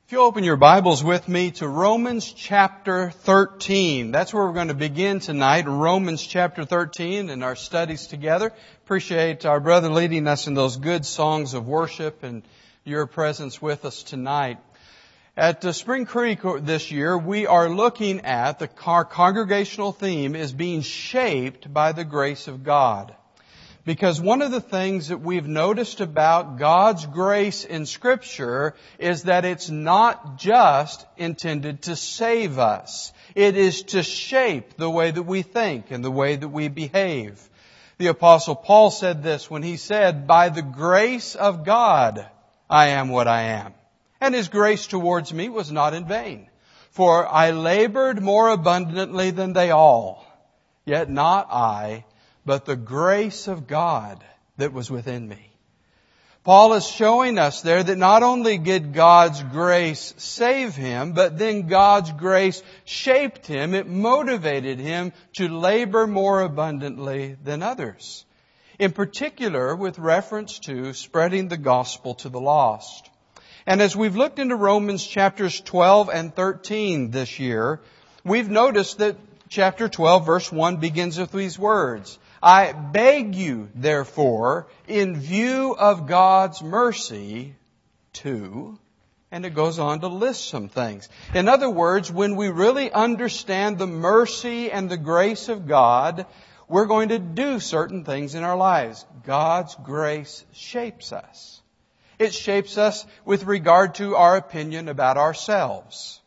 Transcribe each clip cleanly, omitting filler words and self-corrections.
If you open your Bibles with me to Romans chapter 13, that's where we're going to begin tonight, Romans chapter 13 in our studies together. Appreciate our brother leading us in those good songs of worship and your presence with us tonight. At Spring Creek this year, we are looking at our congregational theme is being shaped by the grace of God. Because one of the things that we've noticed about God's grace in Scripture is that it's not just intended to save us. It is to shape the way that we think and the way that we behave. The Apostle Paul said this when he said, "By the grace of God, I am what I am. And His grace towards me was not in vain. For I labored more abundantly than they all. Yet not I, but the grace of God that was within me." Paul is showing us there that not only did God's grace save him, but then God's grace shaped him. It motivated him to labor more abundantly than others. In particular, with reference to spreading the gospel to the lost. And as we've looked into Romans chapters 12 and 13 this year, we've noticed that chapter 12 verse 1 begins with these words. "I beg you, therefore, in view of God's mercy, to..." And it goes on to list some things. In other words, when we really understand the mercy and the grace of God, we're going to do certain things in our lives. God's grace shapes us. It shapes us with regard to our opinion about ourselves.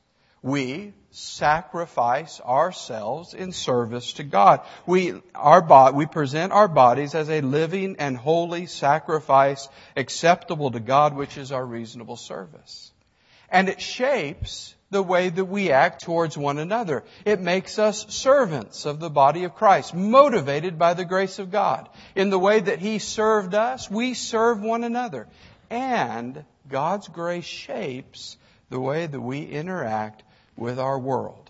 We sacrifice ourselves in service to God. We present our bodies as a living and holy sacrifice acceptable to God, which is our reasonable service. And it shapes the way that we act towards one another. It makes us servants of the body of Christ, motivated by the grace of God. In the way that He served us, we serve one another. And God's grace shapes the way that we interact with our world.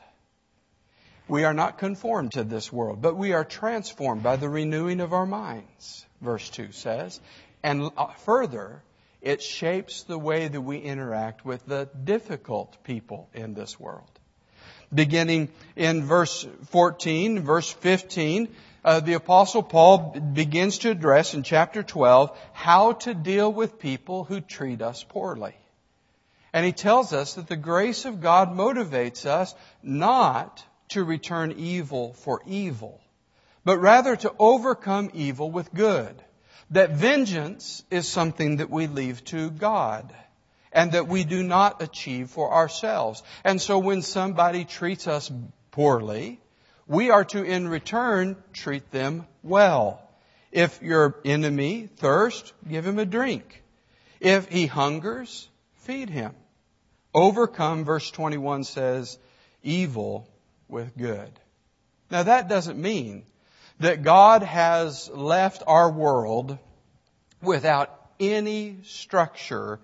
We are not conformed to this world, but we are transformed by the renewing of our minds, verse 2 says. And further, it shapes the way that we interact with the difficult people in this world. Beginning in verse 14, verse 15, the Apostle Paul begins to address in chapter 12 how to deal with people who treat us poorly. And he tells us that the grace of God motivates us not to return evil for evil, but rather to overcome evil with good. That vengeance is something that we leave to God and that we do not achieve for ourselves. And so when somebody treats us poorly, we are to, in return, treat them well. If your enemy thirsts, give him a drink. If he hungers, feed him. Overcome, verse 21 says, evil with good. Now that doesn't mean that God has left our world without any structure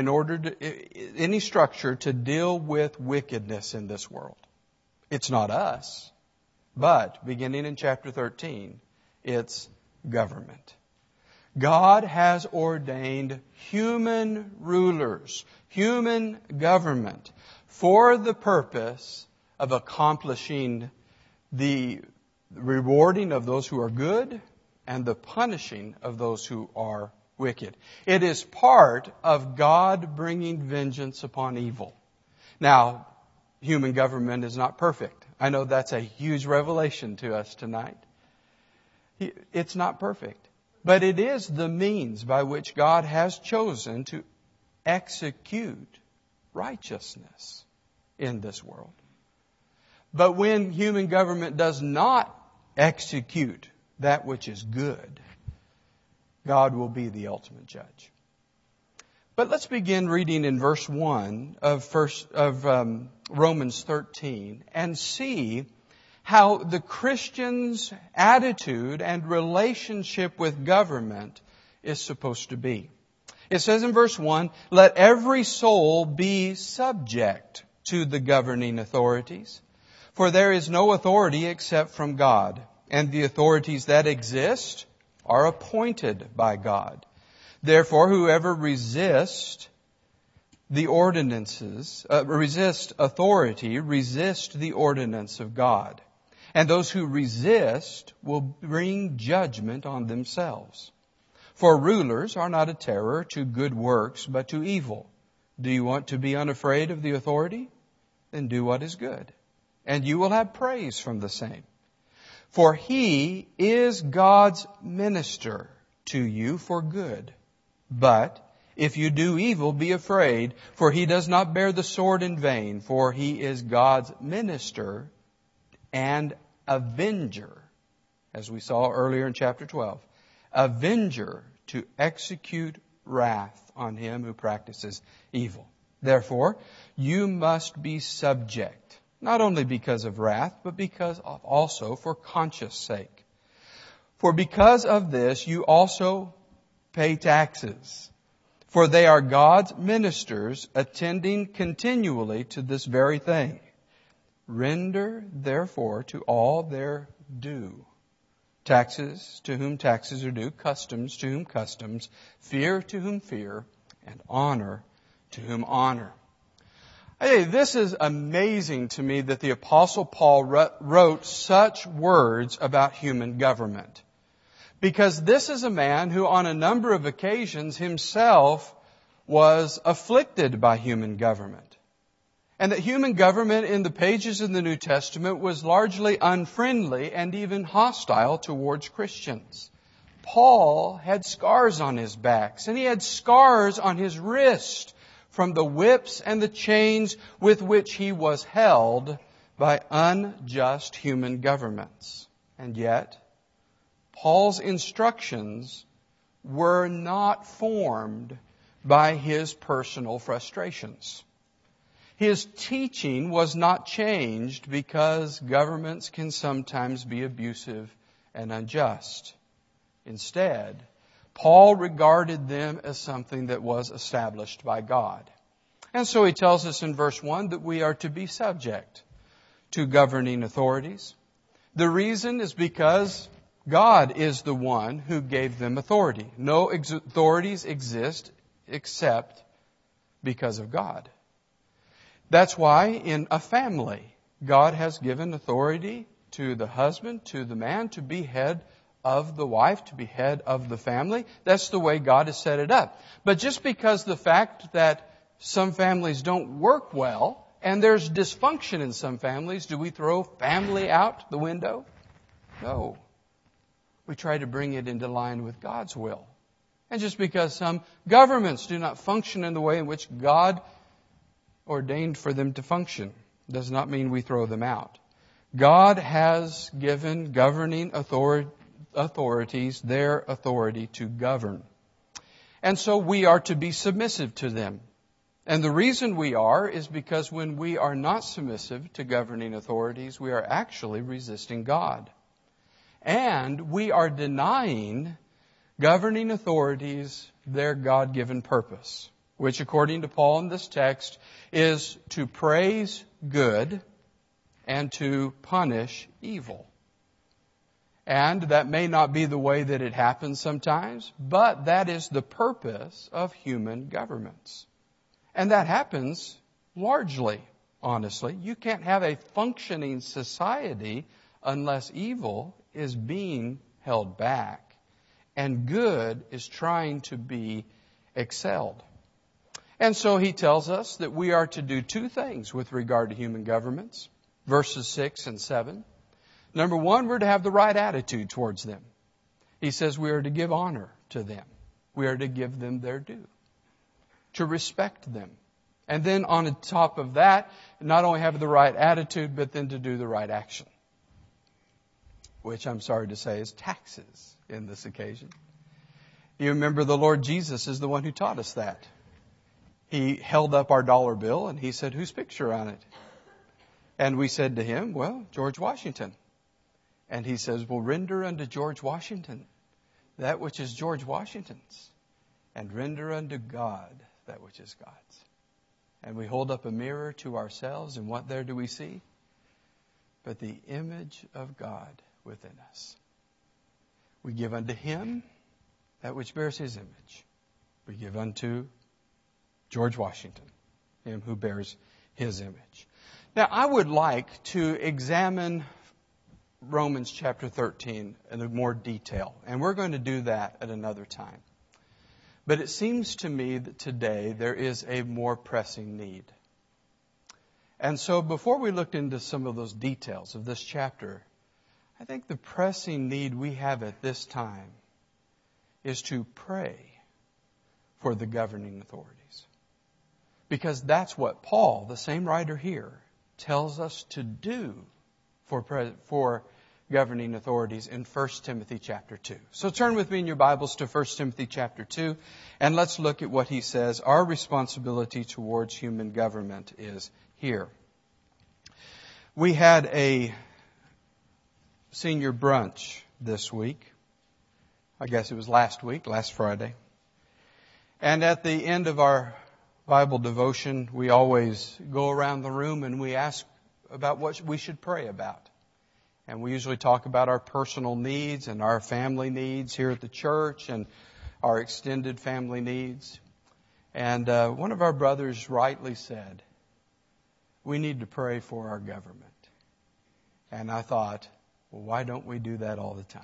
to deal with wickedness in this world. It's not us. But, beginning in chapter 13, it's government. God has ordained human rulers, human government, for the purpose of accomplishing the rewarding of those who are good and the punishing of those who are wicked. It is part of God bringing vengeance upon evil. Now, human government is not perfect. I know that's a huge revelation to us tonight. It's not perfect. But it is the means by which God has chosen to execute righteousness in this world. But when human government does not execute that which is good, God will be the ultimate judge. But let's begin reading in verse 1 of Romans 13 and see how the Christian's attitude and relationship with government is supposed to be. It says in verse 1, "Let every soul be subject to the governing authorities, for there is no authority except from God, and the authorities that exist are appointed by God. Therefore, whoever resists the ordinances, resist authority, resist the ordinance of God. And those who resist will bring judgment on themselves. For rulers are not a terror to good works, but to evil. Do you want to be unafraid of the authority? Then do what is good, and you will have praise from the same. For he is God's minister to you for good. But if you do evil, be afraid, for he does not bear the sword in vain, for he is God's minister and avenger, as we saw earlier in chapter 12. Avenger to execute wrath on him who practices evil. Therefore, you must be subject, not only because of wrath, but because of also for conscience sake. For because of this, you also pay taxes. For they are God's ministers, attending continually to this very thing. Render, therefore, to all their due. Taxes to whom taxes are due, customs to whom customs, fear to whom fear, and honor to whom honor. Hey, this is amazing to me that the Apostle Paul wrote such words about human government. Because this is a man who on a number of occasions himself was afflicted by human government. And that human government in the pages of the New Testament was largely unfriendly and even hostile towards Christians. Paul had scars on his backs, and he had scars on his wrist from the whips and the chains with which he was held by unjust human governments. And yet, Paul's instructions were not formed by his personal frustrations. His teaching was not changed because governments can sometimes be abusive and unjust. Instead, Paul regarded them as something that was established by God. And so he tells us in verse 1 that we are to be subject to governing authorities. The reason is because God is the one who gave them authority. No authorities exist except because of God. That's why in a family, God has given authority to the husband, to the man, to be head of the wife, to be head of the family. That's the way God has set it up. But just because the fact that some families don't work well, and there's dysfunction in some families, do we throw family out the window? No. We try to bring it into line with God's will. And just because some governments do not function in the way in which God ordained for them to function does not mean we throw them out. God has given governing authorities their authority to govern. And so we are to be submissive to them. And the reason we are is because when we are not submissive to governing authorities, we are actually resisting God. And we are denying governing authorities their God-given purpose, which according to Paul in this text is to praise good and to punish evil. And that may not be the way that it happens sometimes, but that is the purpose of human governments. And that happens largely, honestly. You can't have a functioning society unless evil is being held back and good is trying to be excelled. And so he tells us that we are to do two things with regard to human governments. Verses 6 and 7. Number one, we're to have the right attitude towards them. He says we are to give honor to them. We are to give them their due. To respect them. And then on the top of that, not only have the right attitude, but then to do the right action. Which I'm sorry to say is taxes in this occasion. You remember the Lord Jesus is the one who taught us that. He held up our dollar bill and he said, whose picture on it? And we said to him, well, George Washington. And he says, well, render unto George Washington that which is George Washington's, and render unto God that which is God's. And we hold up a mirror to ourselves, and what there do we see? But the image of God within us. We give unto Him that which bears His image. We give unto George Washington him who bears His image. Now, I would like to examine Romans chapter 13 in more detail, and we're going to do that at another time. But it seems to me that today there is a more pressing need. And so before we look into some of those details of this chapter, I think the pressing need we have at this time is to pray for the governing authorities. Because that's what Paul, the same writer here, tells us to do for governing authorities in 1 Timothy chapter 2. So turn with me in your Bibles to 1 Timothy chapter 2, and let's look at what he says our responsibility towards human government is here. We had a senior brunch this week. I guess it was last Friday. And at the end of our Bible devotion, we always go around the room and we ask about what we should pray about. And we usually talk about our personal needs and our family needs here at the church and our extended family needs. And one of our brothers rightly said, we need to pray for our government. And I thought, well, why don't we do that all the time?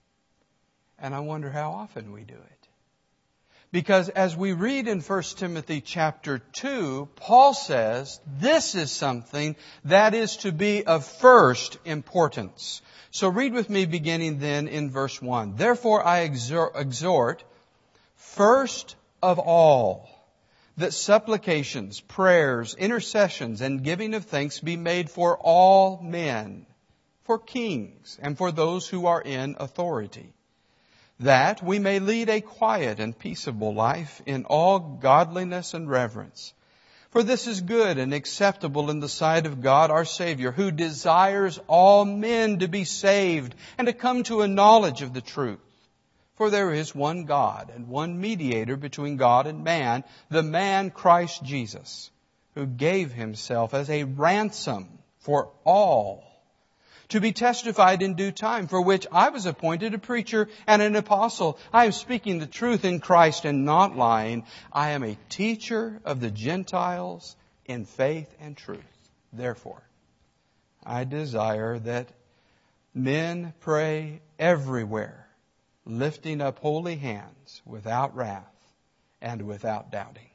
And I wonder how often we do it. Because as we read in 1 Timothy chapter 2, Paul says this is something that is to be of first importance. So read with me beginning then in verse 1. Therefore I exhort, first of all, that supplications, prayers, intercessions, and giving of thanks be made for all men, for kings, and for those who are in authority, that we may lead a quiet and peaceable life in all godliness and reverence. For this is good and acceptable in the sight of God our Savior, who desires all men to be saved and to come to a knowledge of the truth. For there is one God and one mediator between God and man, the man Christ Jesus, who gave Himself as a ransom for all, to be testified in due time, for which I was appointed a preacher and an apostle. I am speaking the truth in Christ and not lying. I am a teacher of the Gentiles in faith and truth. Therefore, I desire that men pray everywhere, lifting up holy hands without wrath and without doubting.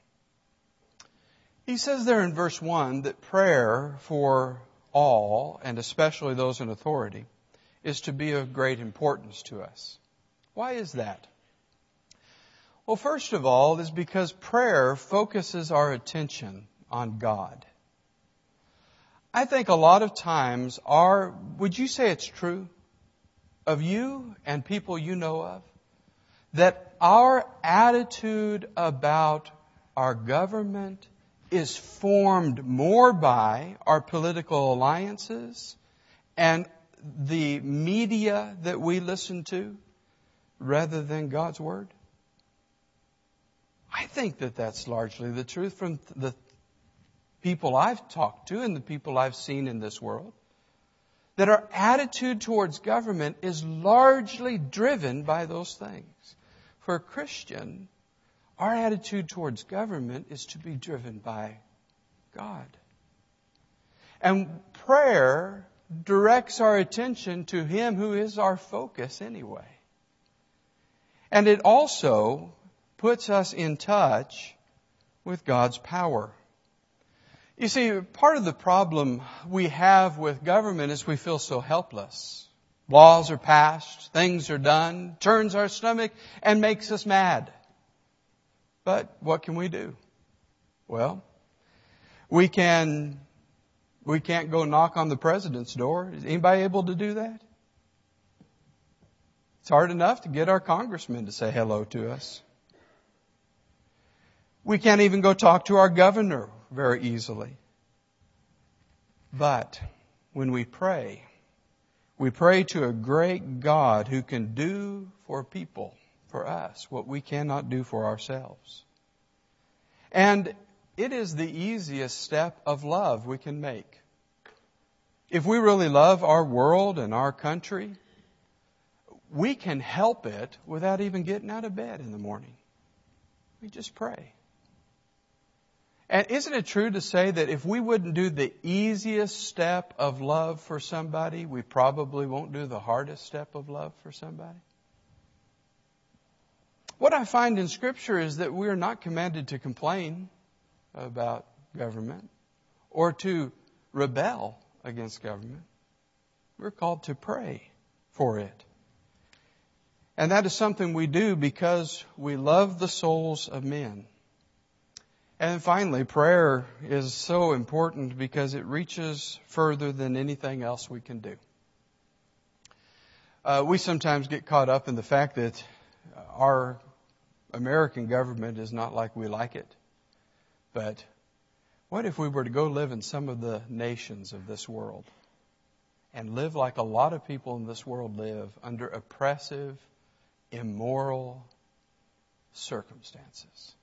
He says there in verse 1 that prayer for all, and especially those in authority, is to be of great importance to us. Why is that? Well, first of all, is because prayer focuses our attention on God. I think a lot of times would you say it's true of you and people you know of, that our attitude about our government is formed more by our political alliances and the media that we listen to rather than God's Word? I think that that's largely the truth from the people I've talked to and the people I've seen in this world. That our attitude towards government is largely driven by those things. For a Christian, our attitude towards government is to be driven by God. And prayer directs our attention to Him who is our focus anyway. And it also puts us in touch with God's power. You see, part of the problem we have with government is we feel so helpless. Laws are passed, things are done, turns our stomach and makes us mad. But what can we do? Well, we can't go knock on the president's door. Is anybody able to do that? It's hard enough to get our congressman to say hello to us. We can't even go talk to our governor very easily. But when we pray to a great God who can do for people, for us, what we cannot do for ourselves. And it is the easiest step of love we can make. If we really love our world and our country, we can help it without even getting out of bed in the morning. We just pray. And isn't it true to say that if we wouldn't do the easiest step of love for somebody, we probably won't do the hardest step of love for somebody? What I find in Scripture is that we are not commanded to complain about government or to rebel against government. We're called to pray for it. And that is something we do because we love the souls of men. And finally, prayer is so important because it reaches further than anything else we can do. We sometimes get caught up in the fact that our American government is not like we like it. But what if we were to go live in some of the nations of this world and live like a lot of people in this world live under oppressive, immoral circumstances?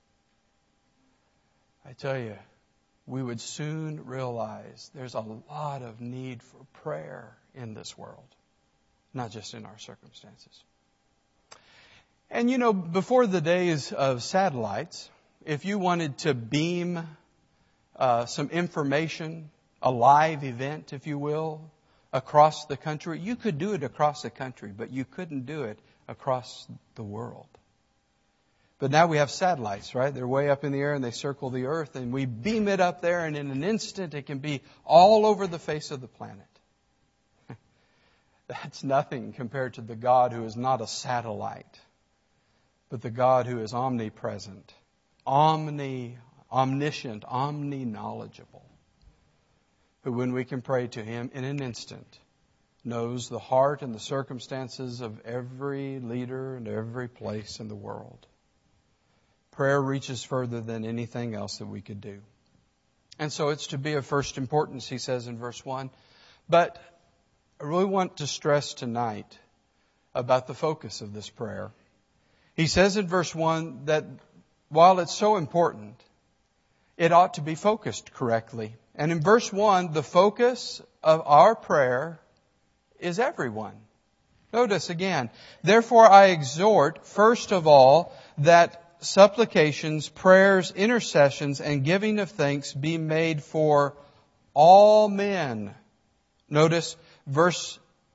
I tell you, we would soon realize there's a lot of need for prayer in this world, not just in our circumstances. And you know, before the days of satellites, if you wanted to beam some information, a live event, if you will, across the country, you could do it across the country, but you couldn't do it across the world. But now we have satellites, right? They're way up in the air and they circle the earth and we beam it up there and in an instant it can be all over the face of the planet. That's nothing compared to the God who is not a satellite, but the God who is omnipresent, omniscient, omni-knowledgeable, who when we can pray to Him in an instant knows the heart and the circumstances of every leader and every place in the world. Prayer reaches further than anything else that we could do. And so it's to be of first importance, he says in verse 1. But I really want to stress tonight about the focus of this prayer. He says in verse 1 that while it's so important, it ought to be focused correctly. And in verse 1, the focus of our prayer is everyone. Notice again, therefore I exhort, first of all, that supplications, prayers, intercessions, and giving of thanks be made for all men. Notice verse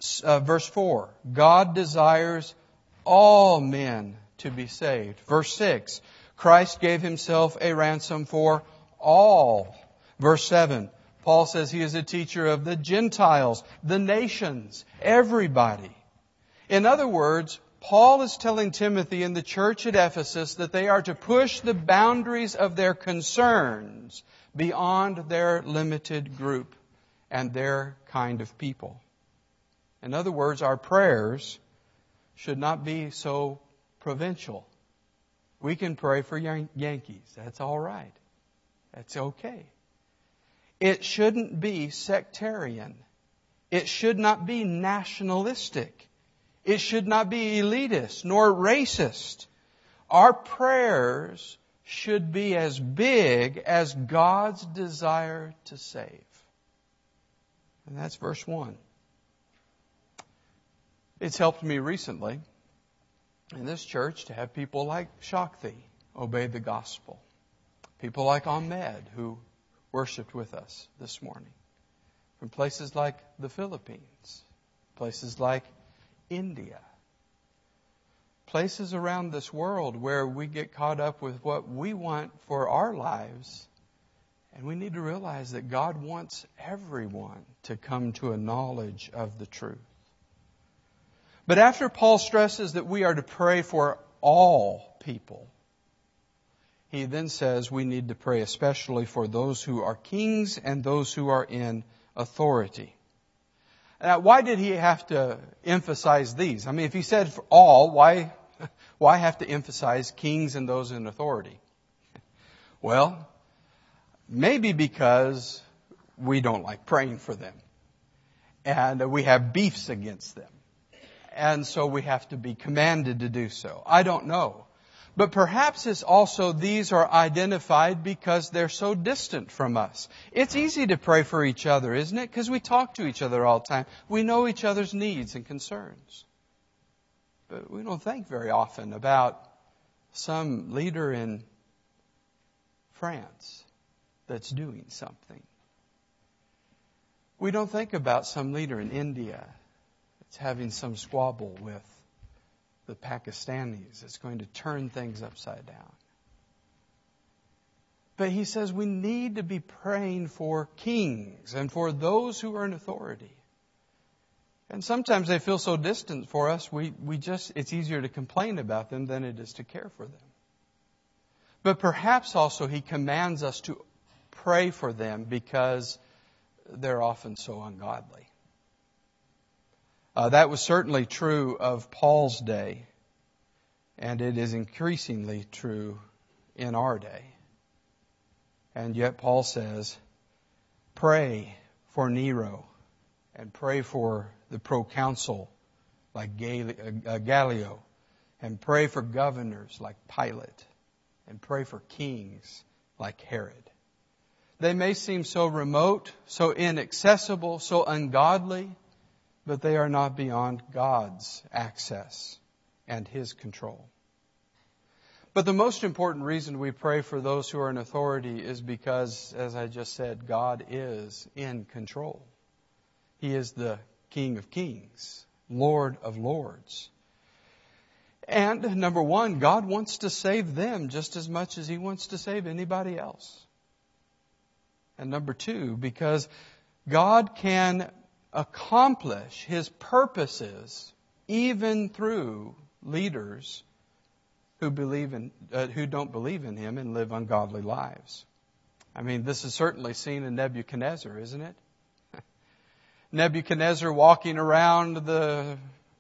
4. God desires all men to be saved. Verse 6. Christ gave Himself a ransom for all. Verse 7. Paul says He is a teacher of the Gentiles, the nations, everybody. In other words, Paul is telling Timothy and the church at Ephesus that they are to push the boundaries of their concerns beyond their limited group and their kind of people. In other words, our prayers should not be so provincial. We can pray for Yankees. That's all right. That's okay. It shouldn't be sectarian. It should not be nationalistic. It should not be elitist nor racist. Our prayers should be as big as God's desire to save. And that's verse 1. It's helped me recently in this church to have people like Shakti obey the gospel. People like Ahmed who worshiped with us this morning. From places like the Philippines. Places like India. Places around this world where we get caught up with what we want for our lives. And we need to realize that God wants everyone to come to a knowledge of the truth. But after Paul stresses that we are to pray for all people, he then says we need to pray especially for those who are kings and those who are in authority. Now, why did he have to emphasize these? I mean, if he said for all, why have to emphasize kings and those in authority? Well, maybe because we don't like praying for them. And we have beefs against them. And so we have to be commanded to do so. I don't know. But perhaps it's also these are identified because they're so distant from us. It's easy to pray for each other, isn't it? Because we talk to each other all the time. We know each other's needs and concerns. But we don't think very often about some leader in France that's doing something. We don't think about some leader in India that's having some squabble with the Pakistanis that's going to turn things upside down. But he says we need to be praying for kings and for those who are in authority. And sometimes they feel so distant for us, it's easier to complain about them than it is to care for them. But perhaps also he commands us to pray for them because they're often so ungodly. That was certainly true of Paul's day, and it is increasingly true in our day. And yet Paul says, pray for Nero and pray for the proconsul like Gallio, and pray for governors like Pilate, and pray for kings like Herod. They may seem so remote, so inaccessible, so ungodly, but they are not beyond God's access and His control. But the most important reason we pray for those who are in authority is because, as I just said, God is in control. He is the King of Kings, Lord of Lords. And number one, God wants to save them just as much as He wants to save anybody else. And number two, because God can accomplish His purposes even through leaders who don't believe in Him and live ungodly lives. I mean, this is certainly seen in Nebuchadnezzar, isn't it? Nebuchadnezzar walking around the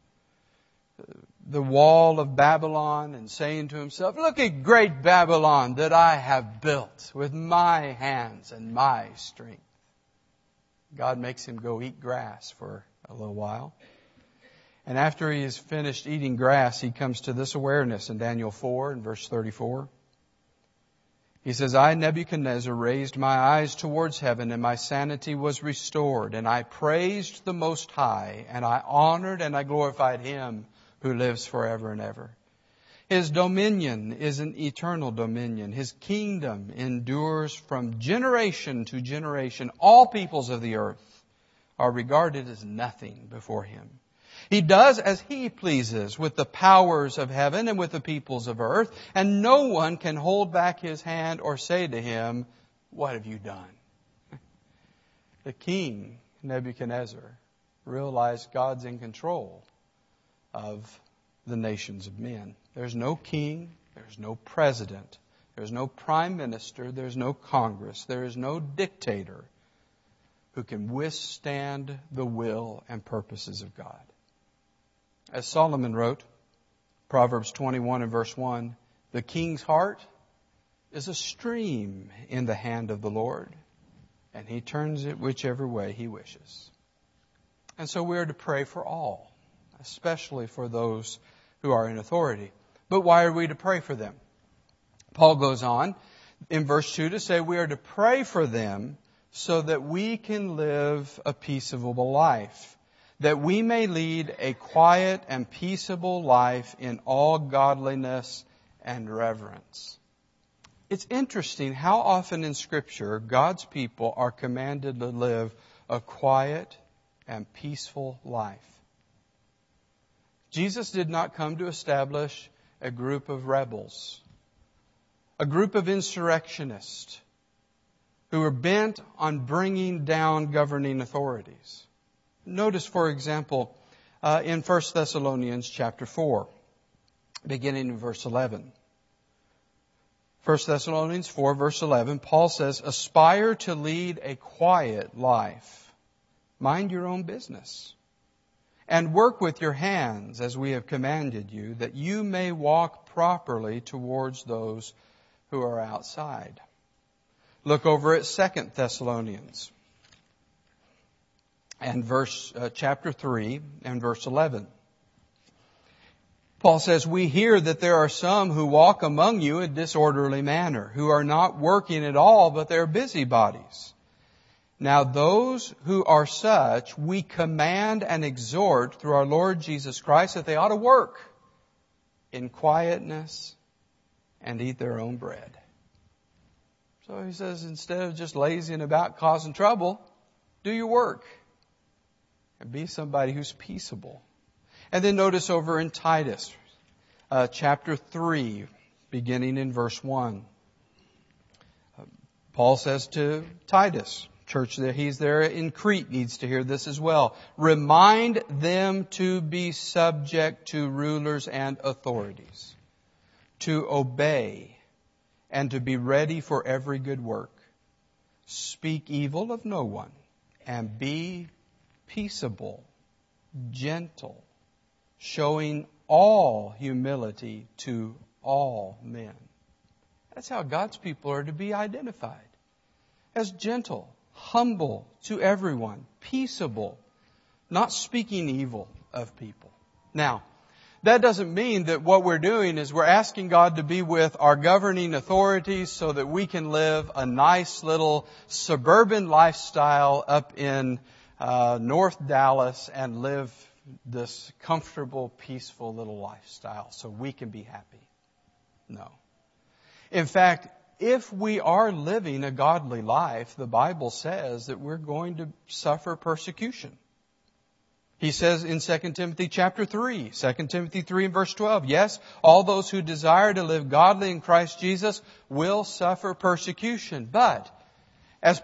wall of Babylon and saying to himself, look at great Babylon that I have built with my hands and my strength. God makes him go eat grass for a little while. And after he has finished eating grass, he comes to this awareness in Daniel 4 and verse 34. He says, I, Nebuchadnezzar, raised my eyes towards heaven, and my sanity was restored, and I praised the Most High, and I honored and I glorified Him who lives forever and ever. His dominion is an eternal dominion. His kingdom endures from generation to generation. All peoples of the earth are regarded as nothing before Him. He does as He pleases with the powers of heaven and with the peoples of earth, and no one can hold back His hand or say to Him, what have you done? The king, Nebuchadnezzar, realized God's in control of the nations of men. There's no king, there's no president, there's no prime minister, there's no Congress, there is no dictator who can withstand the will and purposes of God. As Solomon wrote, Proverbs 21 and verse 1, the king's heart is a stream in the hand of the Lord, and He turns it whichever way He wishes. And so we are to pray for all, especially for those who are in authority. But why are we to pray for them? Paul goes on in verse 2 to say we are to pray for them so that we can live a peaceable life, that we may lead a quiet and peaceable life in all godliness and reverence. It's interesting how often in Scripture God's people are commanded to live a quiet and peaceful life. Jesus did not come to establish a group of rebels, a group of insurrectionists who were bent on bringing down governing authorities. Notice, for example, in 1 Thessalonians chapter 4, beginning in verse 11. 1 Thessalonians 4, verse 11, Paul says, aspire to lead a quiet life. Mind your own business. And work with your hands as we have commanded you, that you may walk properly towards those who are outside. Look over at 2 Thessalonians and chapter 3 and verse 11. Paul says, we hear that there are some who walk among you in disorderly manner, who are not working at all, but they're busybodies. Now those who are such, we command and exhort through our Lord Jesus Christ that they ought to work in quietness and eat their own bread. So he says, instead of just lazying about causing trouble, do your work and be somebody who's peaceable. And then notice over in Titus, chapter 3, beginning in verse 1. Paul says to Titus, church that he's there in Crete needs to hear this as well. Remind them to be subject to rulers and authorities, to obey, and to be ready for every good work. Speak evil of no one, and be peaceable, gentle, showing all humility to all men. That's how God's people are to be identified. As gentle, humble to everyone, peaceable, not speaking evil of people. Now, that doesn't mean that what we're doing is we're asking God to be with our governing authorities so that we can live a nice little suburban lifestyle up in North Dallas and live this comfortable, peaceful little lifestyle so we can be happy. No. In fact, if we are living a godly life, the Bible says that we're going to suffer persecution. He says in 2 Timothy chapter 3, 2 Timothy 3 and verse 12, yes, all those who desire to live godly in Christ Jesus will suffer persecution. But, as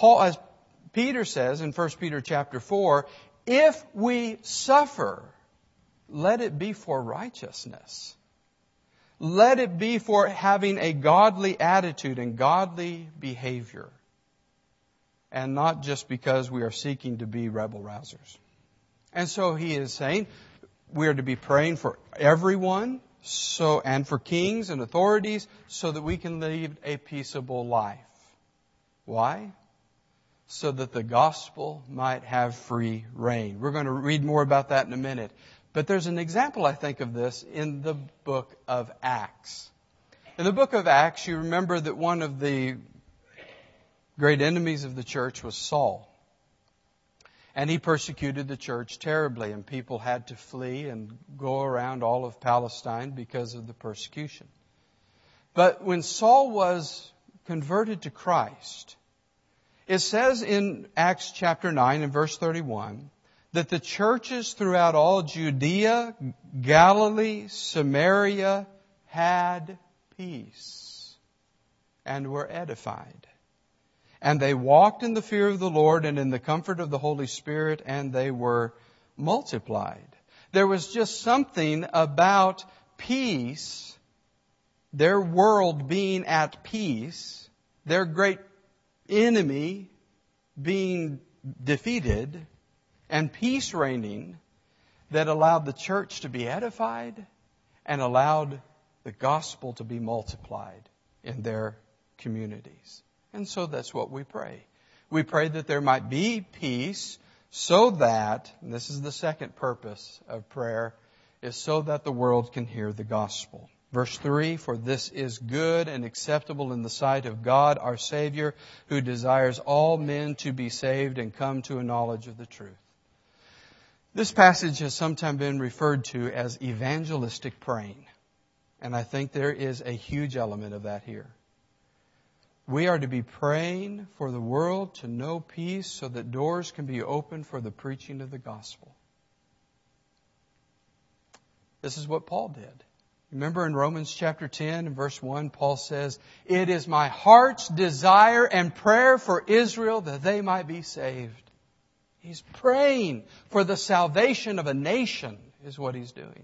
Peter says in 1 Peter chapter 4, if we suffer, let it be for righteousness. Let it be for having a godly attitude and godly behavior. And not just because we are seeking to be rebel rousers. And so he is saying we are to be praying for everyone and for kings and authorities so that we can lead a peaceable life. Why? So that the gospel might have free reign. We're going to read more about that in a minute. But there's an example, I think, of this in the book of Acts. In the book of Acts, you remember that one of the great enemies of the church was Saul. And he persecuted the church terribly, and people had to flee and go around all of Palestine because of the persecution. But when Saul was converted to Christ, it says in Acts chapter 9 and verse 31 that the churches throughout all Judea, Galilee, Samaria had peace and were edified. And they walked in the fear of the Lord and in the comfort of the Holy Spirit, and they were multiplied. There was just something about peace, their world being at peace, their great enemy being defeated, and peace reigning, that allowed the church to be edified and allowed the gospel to be multiplied in their communities. And so that's what we pray. We pray that there might be peace so that, and this is the second purpose of prayer, is so that the world can hear the gospel. Verse 3, for this is good and acceptable in the sight of God our Savior, who desires all men to be saved and come to a knowledge of the truth. This passage has sometimes been referred to as evangelistic praying. And I think there is a huge element of that here. We are to be praying for the world to know peace so that doors can be opened for the preaching of the gospel. This is what Paul did. Remember in Romans chapter 10 and verse 1, Paul says, it is my heart's desire and prayer for Israel that they might be saved. He's praying for the salvation of a nation is what he's doing.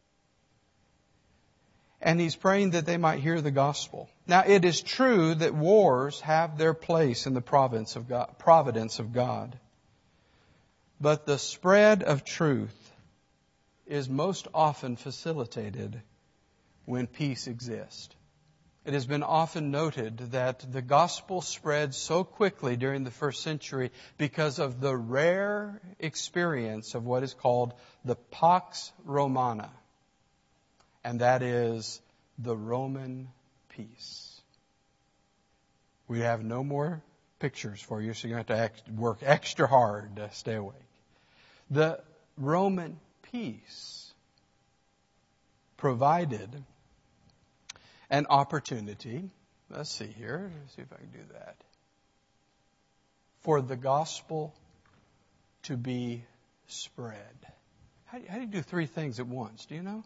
And he's praying that they might hear the gospel. Now, it is true that wars have their place in the providence of God. But the spread of truth is most often facilitated when peace exists. It has been often noted that the gospel spread so quickly during the first century because of the rare experience of what is called the Pax Romana. And that is the Roman peace. We have no more pictures for you, so you're going to have to work extra hard to stay awake. The Roman peace provided an opportunity Let's see here. Let's see if I can do that. For the gospel to be spread. How do you do three things at once? Do you know?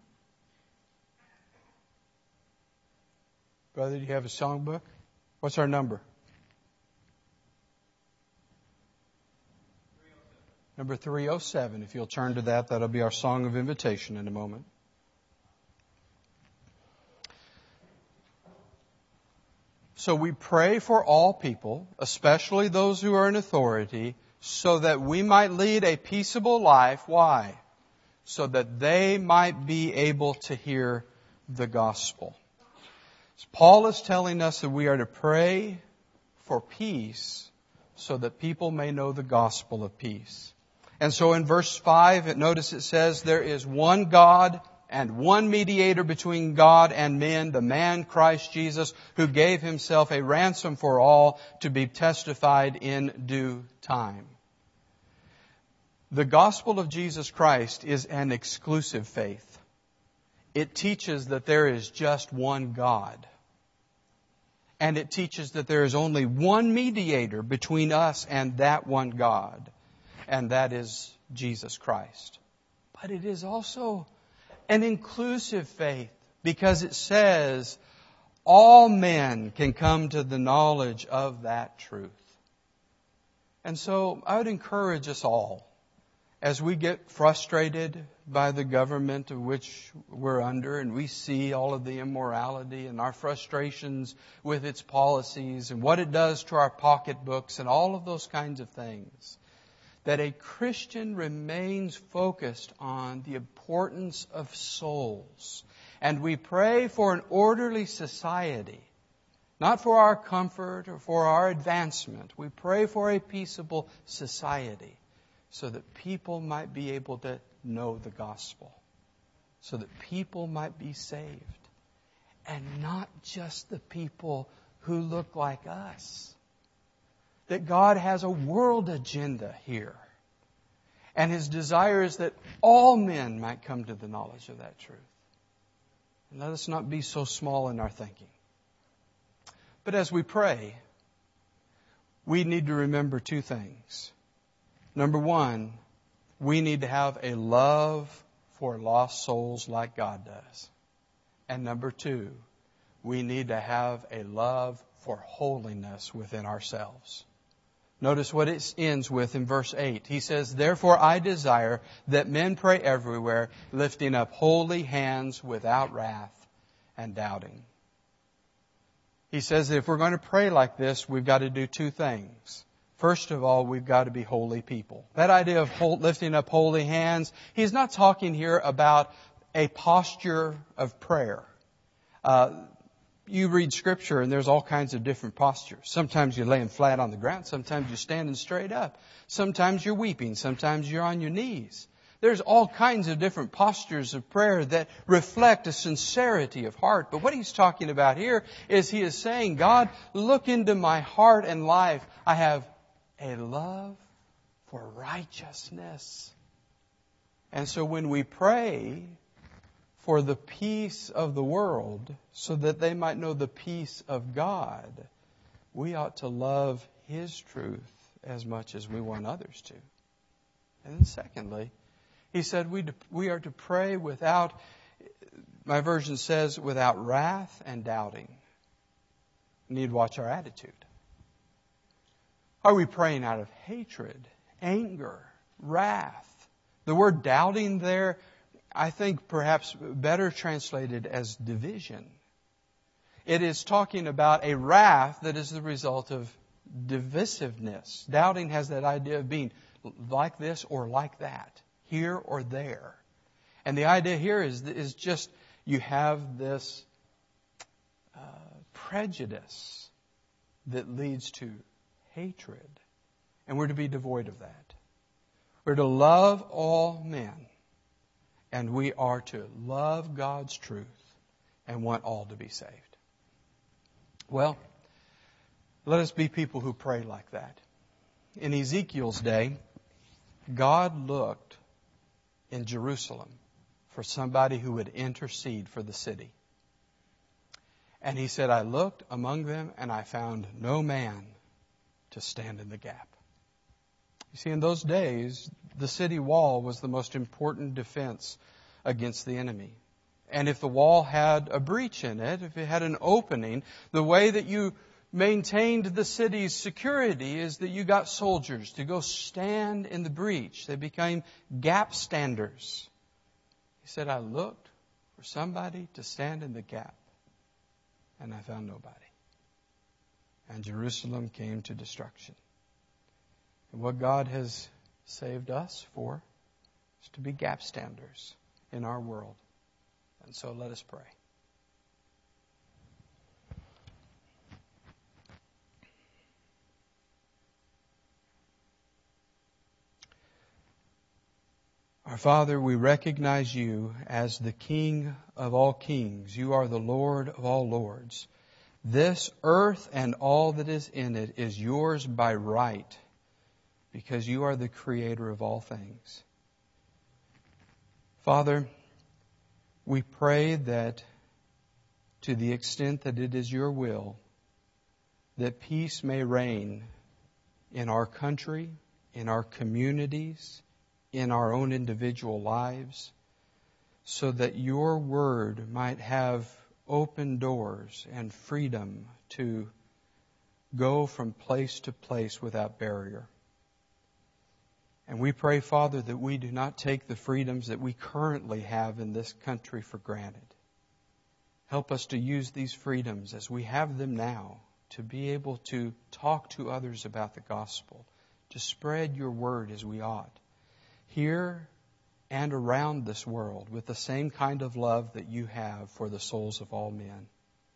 Brother, do you have a songbook? What's our number? 307. Number 307. If you'll turn to that, that'll be our song of invitation in a moment. So we pray for all people, especially those who are in authority, so that we might lead a peaceable life. Why? So that they might be able to hear the gospel. So Paul is telling us that we are to pray for peace so that people may know the gospel of peace. And so in verse 5, notice it says, there is one God and one mediator between God and men, the man Christ Jesus, who gave Himself a ransom for all to be testified in due time. The gospel of Jesus Christ is an exclusive faith. It teaches that there is just one God. And it teaches that there is only one mediator between us and that one God. And that is Jesus Christ. But it is also an inclusive faith, because it says all men can come to the knowledge of that truth. And so I would encourage us all, as we get frustrated by the government of which we're under, and we see all of the immorality and our frustrations with its policies and what it does to our pocketbooks and all of those kinds of things, that a Christian remains focused on the importance of souls. And we pray for an orderly society, not for our comfort or for our advancement. We pray for a peaceable society so that people might be able to know the gospel, so that people might be saved. And not just the people who look like us. That God has a world agenda here. And His desire is that all men might come to the knowledge of that truth. And let us not be so small in our thinking. But as we pray, we need to remember two things. Number one, we need to have a love for lost souls like God does. And number two, we need to have a love for holiness within ourselves. Notice what it ends with in verse 8. He says, therefore I desire that men pray everywhere, lifting up holy hands without wrath and doubting. He says that if we're going to pray like this, we've got to do two things. First of all, we've got to be holy people. That idea of lifting up holy hands, he's not talking here about a posture of prayer. You read Scripture and there's all kinds of different postures. Sometimes you're laying flat on the ground. Sometimes you're standing straight up. Sometimes you're weeping. Sometimes you're on your knees. There's all kinds of different postures of prayer that reflect a sincerity of heart. But what he's talking about here is he is saying, God, look into my heart and life. I have a love for righteousness. And so when we pray for the peace of the world, so that they might know the peace of God, we ought to love His truth as much as we want others to. And then secondly, he said we are to pray without, my version says, without wrath and doubting. We need to watch our attitude. Are we praying out of hatred, anger, wrath? The word doubting there, I think perhaps better translated as division. It is talking about a wrath that is the result of divisiveness. Doubting has that idea of being like this or like that, here or there. And the idea here is just you have this prejudice that leads to hatred. And we're to be devoid of that. We're to love all men. And we are to love God's truth and want all to be saved. Well, let us be people who pray like that. In Ezekiel's day, God looked in Jerusalem for somebody who would intercede for the city. And he said, I looked among them and I found no man to stand in the gap. You see, in those days, the city wall was the most important defense against the enemy. And if the wall had a breach in it, if it had an opening, the way that you maintained the city's security is that you got soldiers to go stand in the breach. They became gap standers. He said, I looked for somebody to stand in the gap, and I found nobody. And Jerusalem came to destruction. And what God has saved us for is to be gap standers in our world. And so let us pray. Our Father, we recognize You as the King of all kings. You are the Lord of all lords. This earth and all that is in it is Yours by right, because You are the Creator of all things. Father, we pray that to the extent that it is Your will, that peace may reign in our country, in our communities, in our own individual lives, so that Your Word might have open doors and freedom to go from place to place without barrier. And we pray, Father, that we do not take the freedoms that we currently have in this country for granted. Help us to use these freedoms as we have them now to be able to talk to others about the gospel, to spread Your word as we ought, here and around this world, with the same kind of love that You have for the souls of all men.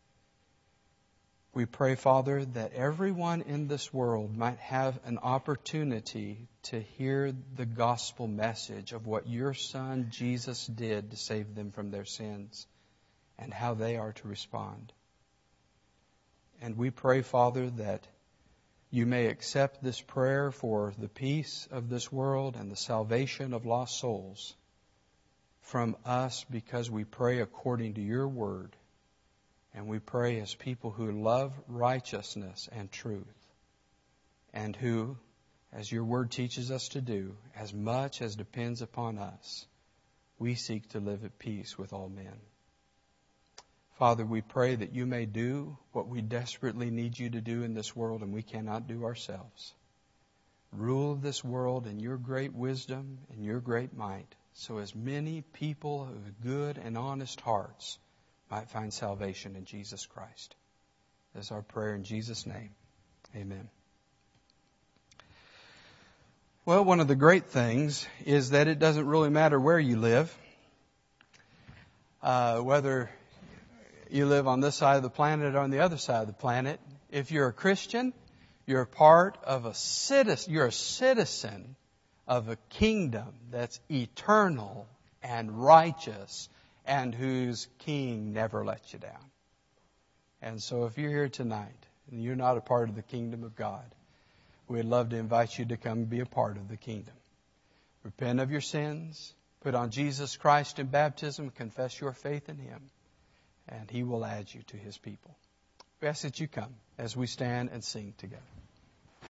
We pray, Father, that everyone in this world might have an opportunity to hear the gospel message of what Your Son Jesus did to save them from their sins and how they are to respond. And we pray, Father, that You may accept this prayer for the peace of this world and the salvation of lost souls from us, because we pray according to Your word. And we pray as people who love righteousness and truth, and who, as Your word teaches us to do, as much as depends upon us, we seek to live at peace with all men. Father, we pray that You may do what we desperately need You to do in this world and we cannot do ourselves. Rule this world in Your great wisdom and Your great might, so as many people with good and honest hearts might find salvation in Jesus Christ. That's our prayer in Jesus' name. Amen. Well, one of the great things is that it doesn't really matter where you live. Whether you live on this side of the planet or on the other side of the planet, if you're a Christian, you're a part of a citizen. You're a citizen of a kingdom that's eternal and righteous, and whose King never lets you down. And so if you're here tonight and you're not a part of the kingdom of God, we'd love to invite you to come be a part of the kingdom. Repent of your sins, put on Jesus Christ in baptism, confess your faith in Him, and He will add you to His people. We ask that you come as we stand and sing together.